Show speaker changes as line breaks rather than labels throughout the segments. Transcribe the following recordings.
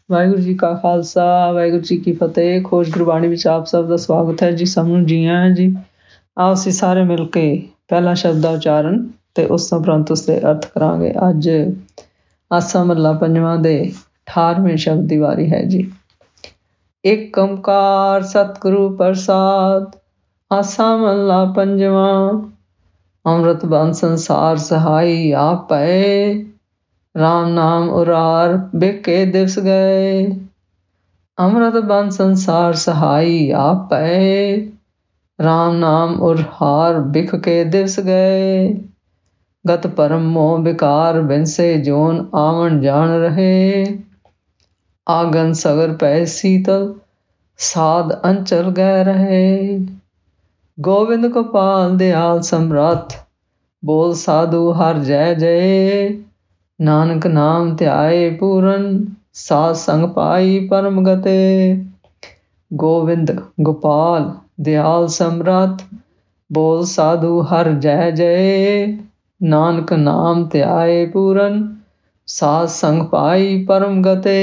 ਵਾਹਿਗੁਰੂ ਜੀ ਕਾ ਖਾਲਸਾ, ਵਾਹਿਗੁਰੂ ਜੀ ਕੀ ਫਤਿਹ। ਖੋਜ ਗੁਰਬਾਣੀ ਵਿੱਚ ਆਪ ਸਭ ਦਾ ਸਵਾਗਤ ਹੈ ਜੀ। ਸਭ ਨੂੰ ਜੀ ਆਇਆਂ ਜੀ। ਆਓ ਅਸੀਂ ਸਾਰੇ ਮਿਲ ਕੇ ਪਹਿਲਾ ਸ਼ਬਦ ਦਾ ਉਚਾਰਨ ਤੇ ਉਸ ਤੋਂ ਉਪਰੰਤ ਉਸਦੇ ਅਰਥ ਕਰਾਂਗੇ। ਅੱਜ ਆਸਾ ਮਹੱਲਾ ਪੰਜਵਾਂ ਦੇ 18ਵੇਂ ਸ਼ਬਦ ਦੀ ਵਾਰੀ ਹੈ ਜੀ। ਏਕ ਓਂਕਾਰ ਸਤਿਗੁਰੂ ਪ੍ਰਸਾਦ। ਆਸਾ ਮਹੱਲਾ ਪੰਜਵਾਂ। ਅੰਮ੍ਰਿਤ ਬੰਦ ਸੰਸਾਰ ਸਹਾਈ ਆਪ ਭਏ, ਰਾਮ ਨਾਮ ਉਰਾਰ ਬਿਕ ਕੇ ਦਿਵਸ ਗਏ। ਅੰਮ੍ਰਿਤ ਬੰਦ ਸੰਸਾਰ ਸਹਾਈ ਆਪ ਭਏ, ਰਾਮ ਨਾਮ ਉਰਾਰ ਬਿਕ ਕੇ ਦਿਵਸ ਗਏ। ਗਤ ਭਰਮ ਮੋਹ ਵਿਕਾਰ ਬਿਨਸੇ ਜੋਨ ਆਵਣ ਜਾਣ ਰਹੇ। ਆਗਨ ਸਗਰ ਪੈ ਸੀਤਲ ਸਾਧ ਅੰਚਲ ਗਏ ਰਹੇ। ਗੋਬਿੰਦ ਗੋਪਾਲ ਦਿਆਲ ਸਮਰੱਥ ਬੋਲ ਸਾਧੂ ਹਰ ਜੈ ਜੈ। ਨਾਨਕ ਨਾਮ ਧਿਆਏ ਪੂਰਨ ਸਾਧ ਸੰਗ ਪਾਈ ਪਰਮ ਗਤੇ। ਗੋਬਿੰਦ ਗੋਪਾਲ ਦਿਆਲ ਸਮਰੱਥ ਬੋਲ ਸਾਧੂ ਹਰ ਜੈ ਜੈ। ਨਾਨਕ ਨਾਮ ਧਿਆਏ ਪੂਰਨ ਸਾਧ ਸੰਗ ਪਾਈ ਪਰਮ ਗਤੇ।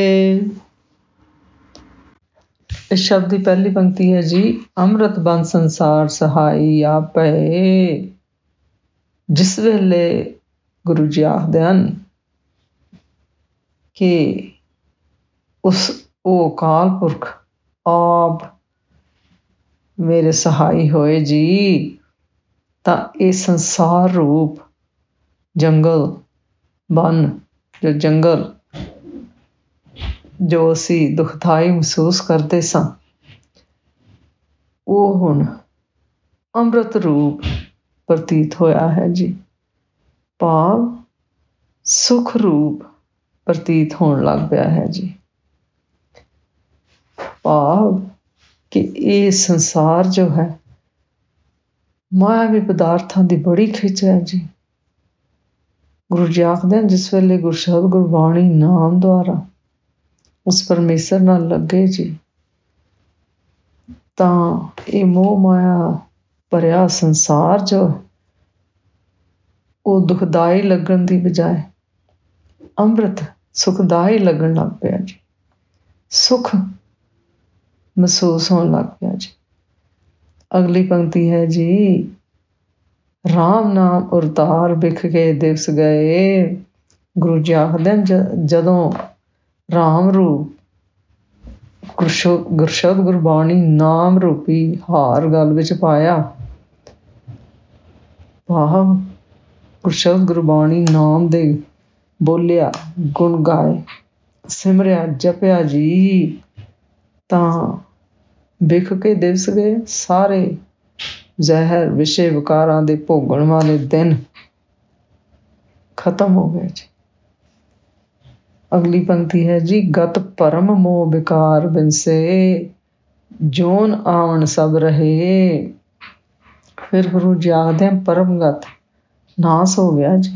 ਇਸ ਸ਼ਬਦ ਦੀ ਪਹਿਲੀ ਪੰਕਤੀ ਹੈ ਜੀ। ਅੰਮ੍ਰਿਤ ਬੰਦ ਸੰਸਾਰ ਸਹਾਈ ਆਪ ਭਏ। ਜਿਸ ਵੇਲੇ ਗੁਰੂ ਜੀ ਆਖਦੇ ਹਨ ਕਿ ਉਹ ਅਕਾਲ ਪੁਰਖ ਆਪ ਮੇਰੇ ਸਹਾਈ ਹੋਏ ਜੀ, ਤਾਂ ਇਹ ਸੰਸਾਰ ਰੂਪ ਜੰਗਲ ਬਨ ਜੋ ਅਸੀਂ ਦੁਖਦਾਈ ਮਹਿਸੂਸ ਕਰਦੇ ਸਾਂ, ਉਹ ਹੁਣ ਅੰਮ੍ਰਿਤ ਰੂਪ ਪ੍ਰਤੀਤ ਹੋਇਆ ਹੈ ਜੀ। ਭਾਵ ਸੁਖ ਰੂਪ ਪ੍ਰਤੀਤ ਹੋਣ ਲੱਗ ਪਿਆ ਹੈ ਜੀ। ਭਾਵ ਕਿ ਇਹ ਸੰਸਾਰ ਜੋ ਹੈ, ਮਾਇਆਵੀ ਪਦਾਰਥਾਂ ਦੀ ਬੜੀ ਖਿੱਚ ਹੈ ਜੀ। ਗੁਰੂ ਜੀ ਆਖਦੇ ਹਨ, ਜਿਸ ਵੇਲੇ ਗੁਰਸ਼ਬਦ ਗੁਰਬਾਣੀ ਨਾਮ ਦੁਆਰਾ ਉਸ ਪਰਮੇਸ਼ਰ ਨਾਲ ਲੱਗੇ ਜੀ, ਤਾਂ ਇਹ ਮੋਹ ਮਾਇਆ ਭਰਿਆ ਸੰਸਾਰ ਜੋ ਉਹ ਦੁਖਦਾਈ ਲੱਗਣ ਦੀ ਬਜਾਏ ਅੰਮ੍ਰਿਤ ਸੁਖਦਾਈ ਲੱਗਣ ਲੱਗ ਪਿਆ ਜੀ। ਸੁਖ ਮਹਿਸੂਸ ਹੋਣ ਲੱਗ ਪਿਆ ਜੀ। ਅਗਲੀ ਪੰਕਤੀ ਹੈ ਜੀ। ਰਾਮ ਨਾਮ ਉਰਤਾਰ ਬਿਖ ਕੇ ਦਿਵਸ ਗਏ। ਗੁਰੂ ਜੀ ਆਖਦੇ ਹਨ, ਜਦੋਂ ਰਾਮ ਰੂਪ ਗੁਰਸ਼ਬਦ ਗੁਰਬਾਣੀ ਨਾਮ ਰੂਪੀ ਹਾਰ ਗਲ ਵਿੱਚ ਪਾਇਆ, ਭਾਵ ਗੁਰਸ਼ਬਦ ਗੁਰਬਾਣੀ ਨਾਮ ਦੇ ਬੋਲਿਆ, ਗੁਣ ਗਾਏ, ਸਿਮਰਿਆ, ਜਪਿਆ ਜੀ, ਤਾਂ ਬਿਖ ਕੇ ਦਿਵਸ ਗਏ। ਸਾਰੇ ਜ਼ਹਿਰ ਵਿਸ਼ੇ ਵਿਕਾਰਾਂ ਦੇ ਭੋਗਣ ਵਾਲੇ ਦਿਨ ਖਤਮ ਹੋ ਗਏ ਜੀ। ਅਗਲੀ ਪੰਕਤੀ ਹੈ ਜੀ। ਗਤ ਭਰਮ ਮੋਹ ਵਿਕਾਰ ਬਿਨਸੇ, ਜੋਨ ਆਵਣ ਸਭ ਰਹੇ। ਫਿਰ ਗੁਰੂ ਜੀ ਆਖਦੇ ਹਨ, ਪਰਮਗਤ ਨਾਸ ਹੋ ਗਿਆ ਜੀ।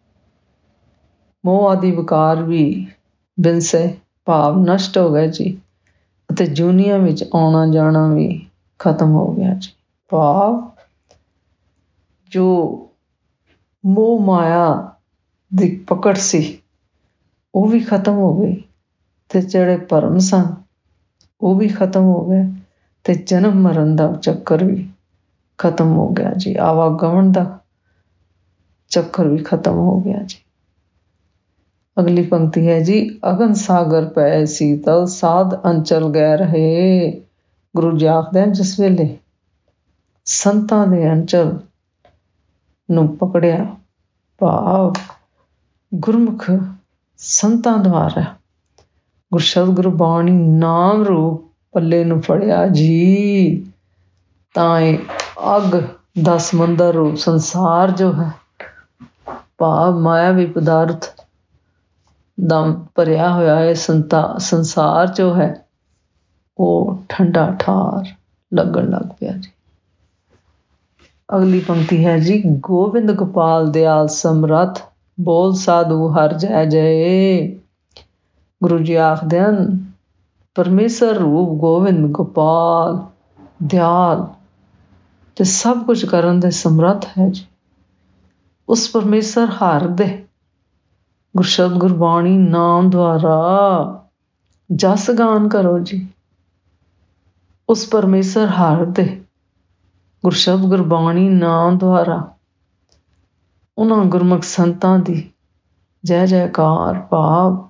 ਮੋਹ ਆਦਿ ਵਿਕਾਰ ਵੀ ਬਿਨਸੇ ਭਾਵ ਨਸ਼ਟ ਹੋ ਗਏ ਜੀ, ਅਤੇ ਜੂਨੀਆਂ ਵਿੱਚ ਆਉਣਾ ਜਾਣਾ ਵੀ ਖਤਮ ਹੋ ਗਿਆ ਜੀ। ਭਾਵ ਜੋ ਮੋਹ ਮਾਇਆ ਦੀ ਪਕੜ ਸੀ ਉਹ ਵੀ ਖਤਮ ਹੋ ਗਈ, ਅਤੇ ਜਿਹੜੇ ਭਰਮ ਸਨ ਉਹ ਵੀ ਖਤਮ ਹੋ ਗਏ, ਅਤੇ ਜਨਮ ਮਰਨ ਦਾ ਚੱਕਰ ਵੀ ਖਤਮ ਹੋ ਗਿਆ ਜੀ। ਆਵਾਗਮਨ ਦਾ ਚੱਕਰ ਵੀ ਖਤਮ ਹੋ ਗਿਆ ਜੀ। ਅਗਲੀ ਪੰਕਤੀ ਹੈ ਜੀ। ਅਗਨ ਸਾਗਰ ਪੈ ਸੀਤਲ ਸਾਧ ਅੰਚਲ ਗਏ ਰਹੇ। ਗੁਰੂ ਜੀ ਆਖਦੇ ਹਨ, ਜਿਸ ਵੇਲੇ ਸੰਤਾਂ ਦੇ ਅੰਚਲ ਨੂੰ ਪਕੜਿਆ, ਭਾਵ ਗੁਰਮੁਖ ਸੰਤਾਂ ਦੁਆਰਾ ਗੁਰਸ਼ਬਦ ਗੁਰਬਾਣੀ ਨਾਮ ਰੂਪ ਪੱਲੇ ਨੂੰ ਫੜਿਆ ਜੀ, ਤਾਂ ਇਹ ਅੱਗ ਦਾ ਸਮੁੰਦਰ ਰੂਪ ਸੰਸਾਰ ਜੋ ਹੈ, ਭਾਵ ਮਾਇਆਵੀ ਪਦਾਰਥ ਦਾ ਭਰਿਆ ਹੋਇਆ ਇਹ ਸੰਸਾਰ ਜੋ ਹੈ, ਉਹ ਠੰਡਾ ਠਾਰ ਲੱਗਣ ਲੱਗ ਪਿਆ ਜੀ। ਅਗਲੀ ਪੰਕਤੀ ਹੈ ਜੀ। ਗੋਬਿੰਦ ਗੋਪਾਲ ਦਿਆਲ ਸਮਰੱਥ ਬੋਲ ਸਾਧੂ ਹਰ ਜੈ ਜੈ। ਗੁਰੂ ਜੀ ਆਖਦੇ ਹਨ, ਪਰਮੇਸ਼ਰ ਰੂਪ ਗੋਬਿੰਦ ਗੋਪਾਲ ਦਿਆਲ ਤੇ ਸਭ ਕੁਝ ਕਰਨ ਦੇ ਸਮਰੱਥ ਹੈ ਜੀ। ਉਸ ਪਰਮੇਸ਼ਰ ਹਰ ਦੇ ਗੁਰਸ਼ਬਦ ਗੁਰਬਾਣੀ ਨਾਮ ਦੁਆਰਾ ਜਸ ਗਾਨ ਕਰੋ ਜੀ ਉਸ ਪਰਮੇਸ਼ਰ ਹਰ ਦੇ ਗੁਰਸ਼ਬਦ ਗੁਰਬਾਣੀ ਨਾਮ ਦੁਆਰਾ ਉਹਨਾਂ ਗੁਰਮੁਖ ਸੰਤਾਂ ਦੀ ਜੈ ਜੈਕਾਰ ਭਾਵ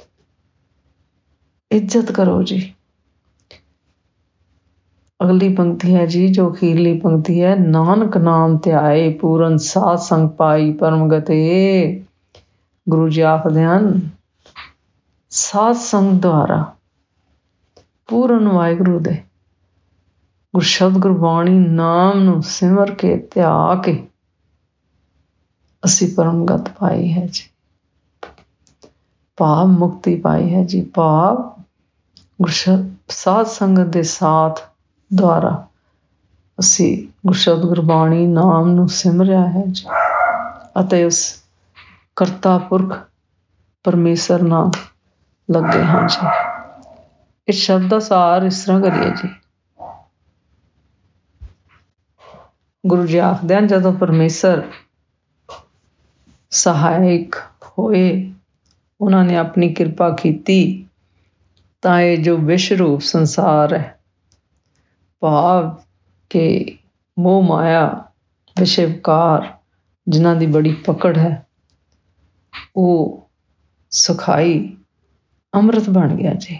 ਇੱਜ਼ਤ ਕਰੋ ਜੀ। ਅਗਲੀ ਪੰਕਤੀ ਹੈ ਜੀ ਜੋ ਅਖੀਰਲੀ ਪੰਕਤੀ ਹੈ, ਨਾਨਕ ਨਾਮ ਧਿਆਏ ਪੂਰਨ ਸਾਧ ਸੰਗ ਪਾਈ ਪਰਮ ਗਤੇ। ਗੁਰੂ ਜੀ ਆਖਦੇ ਹਨ ਸਾਧ ਸੰਗ ਦੁਆਰਾ ਪੂਰਨ ਵਾਹਿਗੁਰੂ ਦੇ ਗੁਰਸ਼ਬਦ ਗੁਰਬਾਣੀ ਨਾਮ ਨੂੰ ਸਿਮਰ ਕੇ ਧਿਆ ਕੇ ਅਸੀਂ ਪਰਮਗਤ ਪਾਈ ਹੈ ਜੀ, ਭਾਵ ਮੁਕਤੀ ਪਾਈ ਹੈ ਜੀ। ਭਾਵ ਸਾਧ ਸੰਗਤ ਦੇ ਸਾਥ ਦੁਆਰਾ ਅਸੀਂ ਗੁਰਸ਼ਬਦ ਗੁਰਬਾਣੀ ਨਾਮ ਨੂੰ ਸਿਮਰਿਆ ਹੈ ਜੀ ਅਤੇ ਉਸ ਕਰਤਾ ਪੁਰਖ ਪਰਮੇਸ਼ਰ ਨਾਲ ਲੱਗੇ ਹਾਂ ਜੀ। ਇਸ ਸ਼ਬਦ ਦਾ ਸਾਰ ਇਸ ਤਰ੍ਹਾਂ ਕਰੀਏ ਜੀ। ਗੁਰੂ ਜੀ ਆਖਦੇ ਹਨ ਜਦੋਂ ਪਰਮੇਸ਼ਰ ਸਹਾਇਕ ਹੋਏ, ਉਹਨਾਂ ਨੇ ਆਪਣੀ ਕਿਰਪਾ ਕੀਤੀ ਤਾਂ ਇਹ ਜੋ ਵਿਸ਼ਵ ਰੂਪ ਸੰਸਾਰ ਹੈ, ਭਾਵ ਕਿ ਮੋਹ ਮਾਇਆ ਵਿਸ਼ੇ ਵਿਕਾਰ ਜਿਨ੍ਹਾਂ ਦੀ ਬੜੀ ਪਕੜ ਹੈ, ਉਹ ਸੁਖਾਈ ਅੰਮ੍ਰਿਤ ਬਣ ਗਿਆ ਜੀ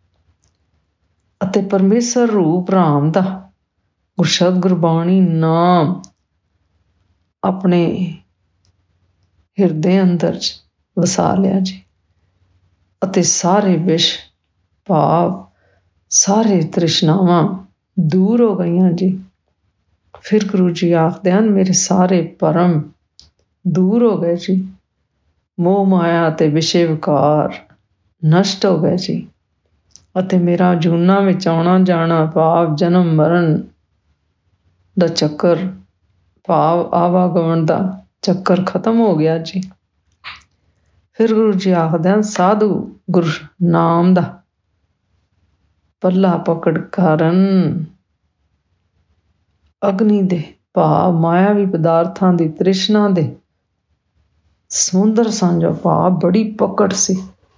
ਅਤੇ ਪਰਮੇਸ਼ਰ ਰੂਪ ਰਾਮ ਦਾ ਗੁਰਸ਼ਬਦ ਗੁਰਬਾਣੀ ਨਾਮ ਆਪਣੇ ਹਿਰਦੇ ਅੰਦਰ ਵਸਾ ਲਿਆ ਜੀ ਅਤੇ ਸਾਰੇ ਵਿਸ਼ ਭਾਵ ਸਾਰੇ ਤ੍ਰਿਸ਼ਨਾਵਾਂ ਦੂਰ ਹੋ ਗਈਆਂ ਜੀ। ਫਿਰ ਗੁਰੂ ਜੀ ਆਖਦੇ ਹਨ ਮੇਰੇ ਸਾਰੇ ਭਰਮ ਦੂਰ ਹੋ ਗਏ ਜੀ, ਮੋਹ ਮਾਇਆ ਅਤੇ ਵਿਸ਼ੇ ਵਿਕਾਰ ਨਸ਼ਟ ਹੋ ਗਏ ਜੀ ਅਤੇ ਮੇਰਾ ਜੂਨਾਂ ਵਿੱਚ ਆਉਣਾ ਜਾਣਾ ਭਾਵ ਜਨਮ ਮਰਨ ਦਾ ਚੱਕਰ ਭਾਵ ਆਵਾਗਮਨ ਦਾ ਚੱਕਰ ਖਤਮ ਹੋ ਗਿਆ ਜੀ। ਫਿਰ ਗੁਰੂ ਜੀ ਆਖਦੇ ਹਨ ਸਾਧੂ ਗੁਰ ਨਾਮ ਦਾ ਪੱਲਾ ਪਕੜ ਕਾਰਨ ਅਗਨੀ ਦੇ ਭਾਵ ਮਾਇਆਵੀ ਪਦਾਰਥਾਂ ਦੀ ਤ੍ਰਿਸ਼ਨਾ ਦੇ ਸਮੁੰਦਰ ਸਾਂਝੋ ਭਾਵ ਬੜੀ ਪਕੜ ਸੀ,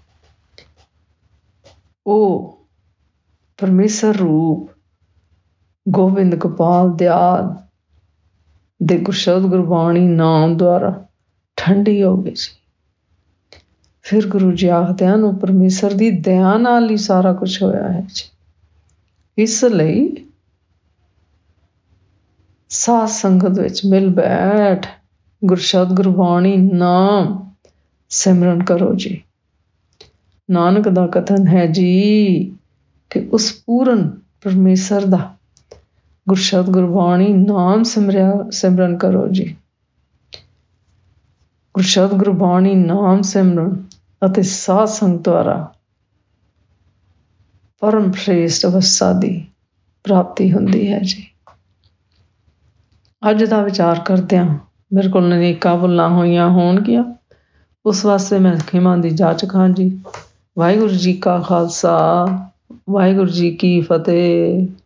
ਉਹ ਪਰਮੇਸ਼ਰ ਰੂਪ ਗੋਬਿੰਦ ਗੋਪਾਲ ਦਿਆਲ ਦੇ ਗੁਰਸ਼ਬਦ ਗੁਰਬਾਣੀ ਨਾਮ ਦੁਆਰਾ ਠੰਡੀ ਹੋ ਗਈ ਸੀ। ਫਿਰ ਗੁਰੂ ਜੀ ਆਖਦੇ ਹਨ ਉਹ ਪਰਮੇਸ਼ਰ ਦੀ ਦਇਆ ਨਾਲ ਹੀ ਸਾਰਾ ਕੁਛ ਹੋਇਆ ਹੈ ਜੀ। ਇਸ ਲਈ ਸਾਧ ਸੰਗਤ ਵਿੱਚ ਮਿਲ ਬੈਠ ਗੁਰਸ਼ਬਦ ਗੁਰਬਾਣੀ ਨਾਮ ਸਿਮਰਨ ਕਰੋ ਜੀ। ਨਾਨਕ ਦਾ ਕਥਨ ਹੈ ਜੀ ਕਿ ਉਸ ਪੂਰਨ ਪਰਮੇਸ਼ਰ ਦਾ ਗੁਰਸ਼ਬਦ ਗੁਰਬਾਣੀ ਨਾਮ ਸਿਮਰਨ ਕਰੋ ਜੀ। ਗੁਰਸ਼ਬਦ ਗੁਰਬਾਣੀ ਨਾਮ ਸਿਮਰਨ ਅਤੇ ਸਾਧ ਸੰਗਤ ਦੁਆਰਾ ਪਰਮ ਸ਼੍ਰੇਸ਼ਟ ਅਵਸਥਾ ਦੀ ਪ੍ਰਾਪਤੀ ਹੁੰਦੀ ਹੈ ਜੀ। ਅੱਜ ਦਾ ਵਿਚਾਰ ਕਰਦਿਆਂ ਮੇਰੇ ਕੋਲ ਅਨੇਕਾਂ ਭੁੱਲਾਂ ਹੋਈਆਂ ਹੋਣਗੀਆਂ, ਉਸ ਵਾਸਤੇ ਮੈਂ ਖਿਮਾ ਦੀ ਜਾਚਕ ਹਾਂ ਜੀ। ਵਾਹਿਗੁਰੂ ਜੀ ਕਾ ਖਾਲਸਾ, ਵਾਹਿਗੁਰੂ ਜੀ ਕੀ ਫਤਿਹ।